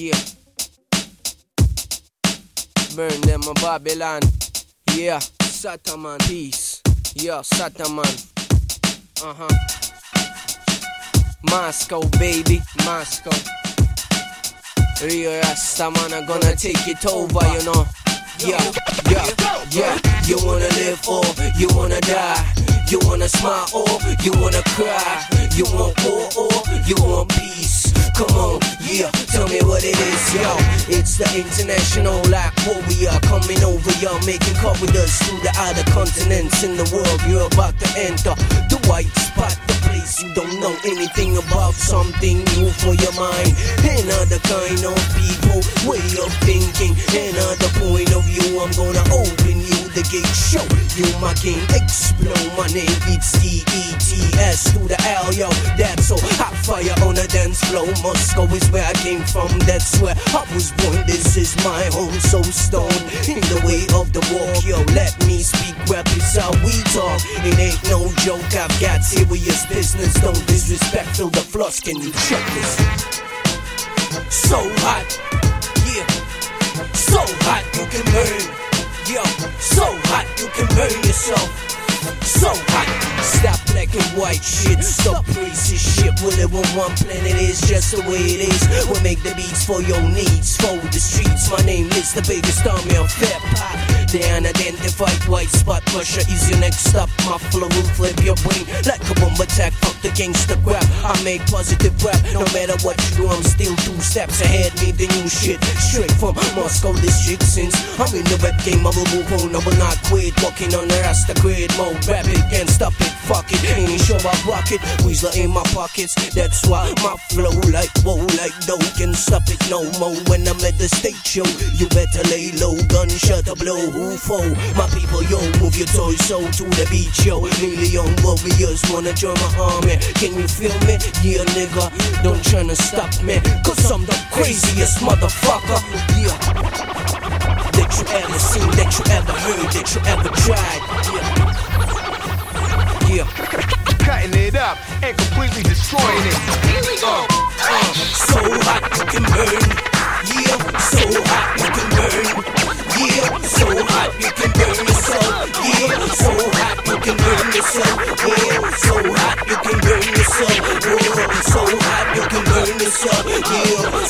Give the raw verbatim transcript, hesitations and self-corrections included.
Yeah. Burn them a Babylon. Yeah. Sataman. Peace. Yeah, Sataman. Uh-huh. Moscow, baby. Moscow. Real Rasta man are gonna take it over, you know. Yeah, yeah, yeah. You wanna live or you wanna die. You wanna smile or you wanna cry. You want war or you want peace. Come on, yeah, tell me what it is, yo. It's the international like warrior coming over, y'all, making corridors through the other continents in the world. You're about to enter the white spot, the place you don't know anything about, something new for your mind. Another kind of people, way of thinking, another point of view. I'm gonna open you the gate, show you my game, explode my name. It's D E T S to the L, yo. That's so hot fire on a dance floor. Moscow is where I came from, that's where I was born. This is my home, so stone in the way of the walk, yo. Let me speak, rap is how we talk. It ain't no joke, I've got serious business. Don't disrespect, feel the flush, can you check this? So hot, yeah. So hot, you can burn, yo. So hot, you can burn yourself. So hot, stop black and white shit, stop racist shit. We live on one planet, it's just the way it is. We make the beats for your needs, for the streets. My name is the biggest army of hip-hop. The unidentified white spot, Russia is your next stop. My flow will flip your brain like a bomb attack. Fuck the gangster crap, I make positive rap. No matter what you do, I'm still two steps ahead. Need the new shit, straight from Moscow district. Since I'm in the rap game, I will move on, I will not quit. Walking on the Rasta grid mode, rap it, can't stop it, fuck it. Ain't sure I rock it, Weasler in my pockets. That's why my flow like whoa, like dough. Can't stop it no more when I'm at the stage show. You better lay low, gunshot a blow. Who for? My people, yo, move your toys so to the beach, yo. Million warriors wanna join my army. Can you feel me? Yeah, nigga, don't tryna stop me, cause I'm the craziest motherfucker, yeah, that you ever seen, that you ever heard, that you ever tried, yeah. Yeah. Cutting it up and completely destroying it. Here we go. Uh, uh, so hot you can burn. Yeah, so hot you can burn. Yeah, so hot you can burn yourself. Yeah, so hot you can burn yourself. Yeah, so hot you can burn yourself. Yeah, so hot you can burn yourself. Yeah,